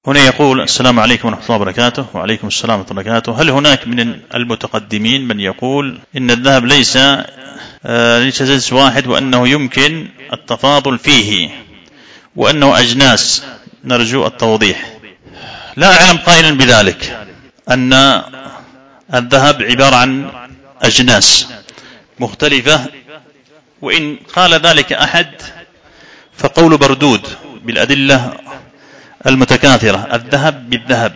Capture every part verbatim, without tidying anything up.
هنا يقول: السلام عليكم ورحمة الله وبركاته. وعليكم السلام ورحمة الله وبركاته. هل هناك من المتقدمين من يقول إن الذهب ليس آه ليس جنس واحد، وأنه يمكن التفاضل فيه، وأنه أجناس؟ نرجو التوضيح. لا أعلم قائلا بذلك، أن الذهب عبارة عن أجناس مختلفة، وإن قال ذلك أحد فقول بردود بالأدلة المتكاثرة. الذهب بالذهب،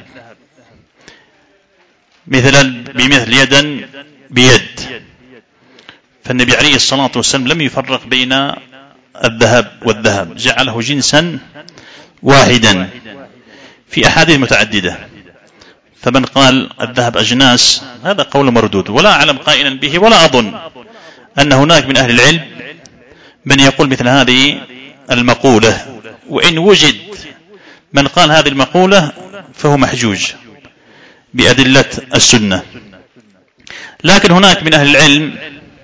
مثلا بمثل، يدا بيد. فالنبي عليه الصلاة والسلام لم يفرق بين الذهب والذهب، جعله جنسا واحدا في أحاديث متعددة. فمن قال الذهب أجناس هذا قول مردود، ولا أعلم قائلا به، ولا أظن أن هناك من أهل العلم من يقول مثل هذه المقولة. وإن وجد من قال هذه المقولة فهو محجوج بأدلة السنة. لكن هناك من أهل العلم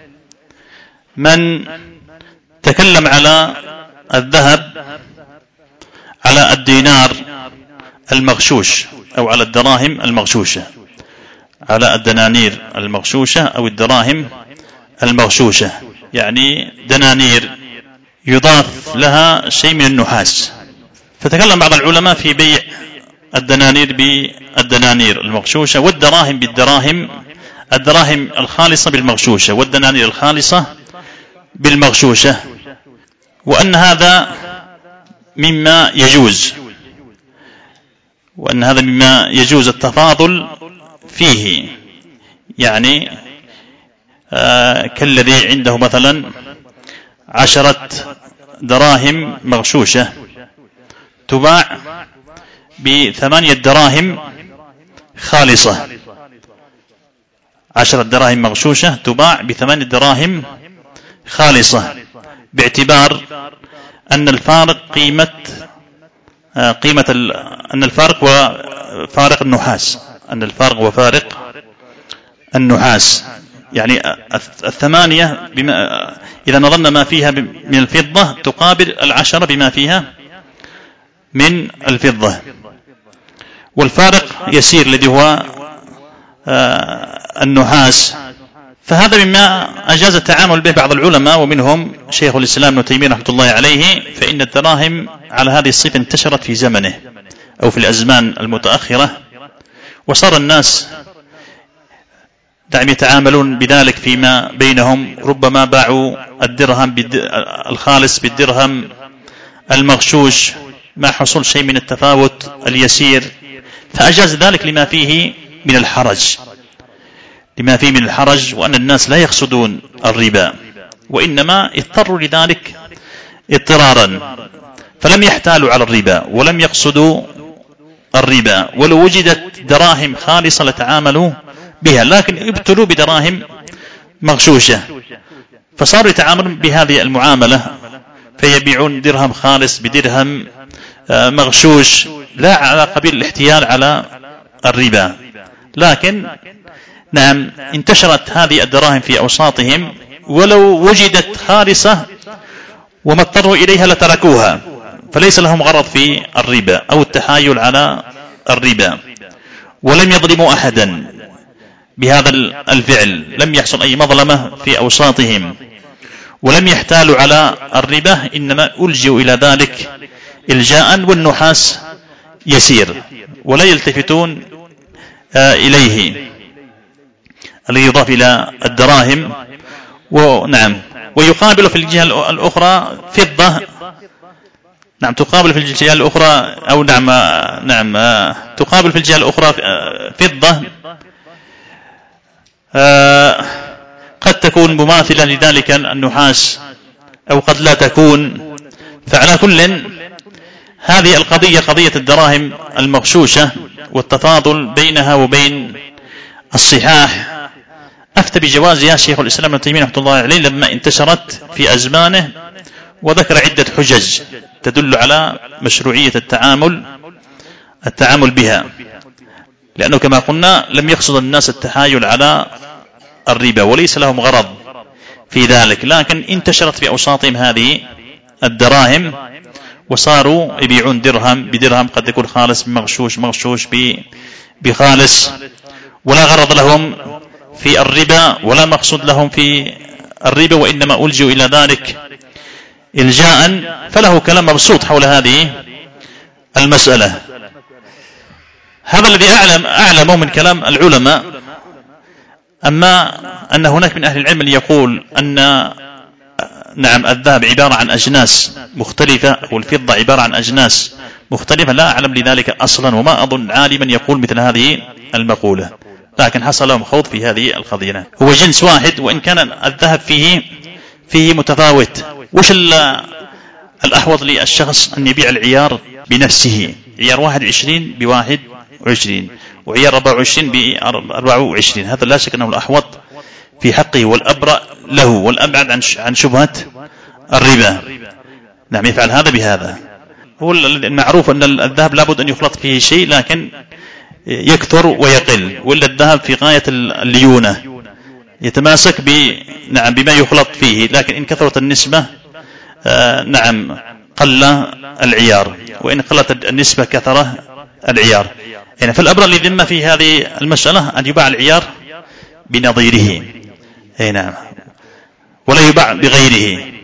من تكلم على الذهب على الدينار المغشوش، أو على الدراهم المغشوشة، على الدنانير المغشوشة أو الدراهم المغشوشة، يعني دنانير يضاف لها شيء من النحاس. فتكلم بعض العلماء في بيع الدنانير بالدنانير المغشوشة، والدراهم بالدراهم، الدراهم الخالصة بالمغشوشة، والدنانير الخالصة بالمغشوشة، وأن هذا مما يجوز، وأن هذا مما يجوز التفاضل فيه. يعني آه كالذي عنده مثلا عشرة دراهم مغشوشة تباع بثمانية دراهم خالصة، عشرة دراهم مغشوشة تباع بثمانية دراهم خالصة، باعتبار أن الفارق قيمة آه قيمة أن الفارق وفارق النحاس، أن الفارق وفارق النحاس. يعني الثمانية بما إذا نظرنا ما فيها من الفضة تقابل العشرة بما فيها من الفضة، والفارق يسير الذي هو النحاس. فهذا مما أجاز التعامل به بعض العلماء، ومنهم شيخ الإسلام ابن تيمية رحمة الله عليه. فإن الدراهم على هذه الصفة انتشرت في زمنه أو في الأزمان المتأخرة، وصار الناس دعم يتعاملون بذلك فيما بينهم، ربما باعوا الدرهم الخالص بالدرهم المغشوش مع حصول شيء من التفاوت اليسير، فأجاز ذلك لما فيه من الحرج، لما فيه من الحرج، وأن الناس لا يقصدون الربا، وإنما اضطروا لذلك اضطرارا، فلم يحتالوا على الربا ولم يقصدوا الربا. ولو وجدت دراهم خالصة لتعاملوا بها، لكن ابتلوا بدراهم مغشوشة، فصاروا يتعاملون بهذه المعاملة، فيبيعون درهم خالص بدرهم مغشوش، لا على قبيل الاحتيال على الربا. لكن نعم انتشرت هذه الدراهم في أوساطهم، ولو وجدت خالصة وما اضطروا إليها لتركوها، فليس لهم غرض في الربا أو التحايل على الربا، ولم يظلموا أحدا بهذا الفعل، لم يحصل أي مظلمة في أوساطهم، ولم يحتالوا على الربا، إنما ألجوا إلى ذلك إلجاء، والنحاس يسير ولا يلتفتون إليه الذي يضاف إلى الدراهم. ونعم ويقابل في الجهة الأخرى فضة، نعم تقابل في الجهة الأخرى أو نعم نعم تقابل في الجهة الأخرى فضة قد تكون مماثلة لذلك النحاس أو قد لا تكون. فعلى كل هذه القضية قضية الدراهم المغشوشة والتفاضل بينها وبين الصحاح أفتى بجوازها شيخ الإسلام ابن تيمية رحمة الله عليه لما انتشرت في أزمانه، وذكر عدة حجج تدل على مشروعية التعامل التعامل بها، لأنه كما قلنا لم يقصد الناس التحايل على الربا وليس لهم غرض في ذلك، لكن انتشرت في أوساطهم هذه الدراهم وصاروا يبيعون درهم بدرهم، قد يكون خالص مغشوش، مغشوش بخالص، ولا غرض لهم في الربا ولا مقصود لهم في الربا، وإنما ألجوا إلى ذلك إلجاء. فله كلام مبسوط حول هذه المسألة. هذا الذي أعلم أعلمه من كلام العلماء. أما أن هناك من أهل العلم يقول أن نعم الذهب عبارة عن أجناس مختلفة والفضة عبارة عن أجناس مختلفة، لا أعلم لذلك أصلا، وما أظن عالما يقول مثل هذه المقولة، لكن حصل لهم خوض في هذه القضية. هو جنس واحد وإن كان الذهب فيه فيه متفاوت. وش الأحوط للشخص أن يبيع العيار بنفسه، عيار واحد وعشرين بواحد وعشرين وعيار أربعة وعشرين بأربعة وعشرين، هذا لا شك أنه الأحوط في حقه والأبرأ له والأبعد عن شبهة الربا. نعم يفعل هذا بهذا. هو المعروف أن الذهب لابد أن يخلط فيه شيء، لكن يكثر ويقل، وإلا الذهب في غاية الليونة يتماسك ب نعم بما يخلط فيه، لكن إن كثرت النسبة آه نعم قل العيار، وإن قلت النسبة كثر العيار. يعني فالأبرأ لذمة في هذه المسألة أن يباع العيار بنظيره، أي نعم، ولا يباع بغيره.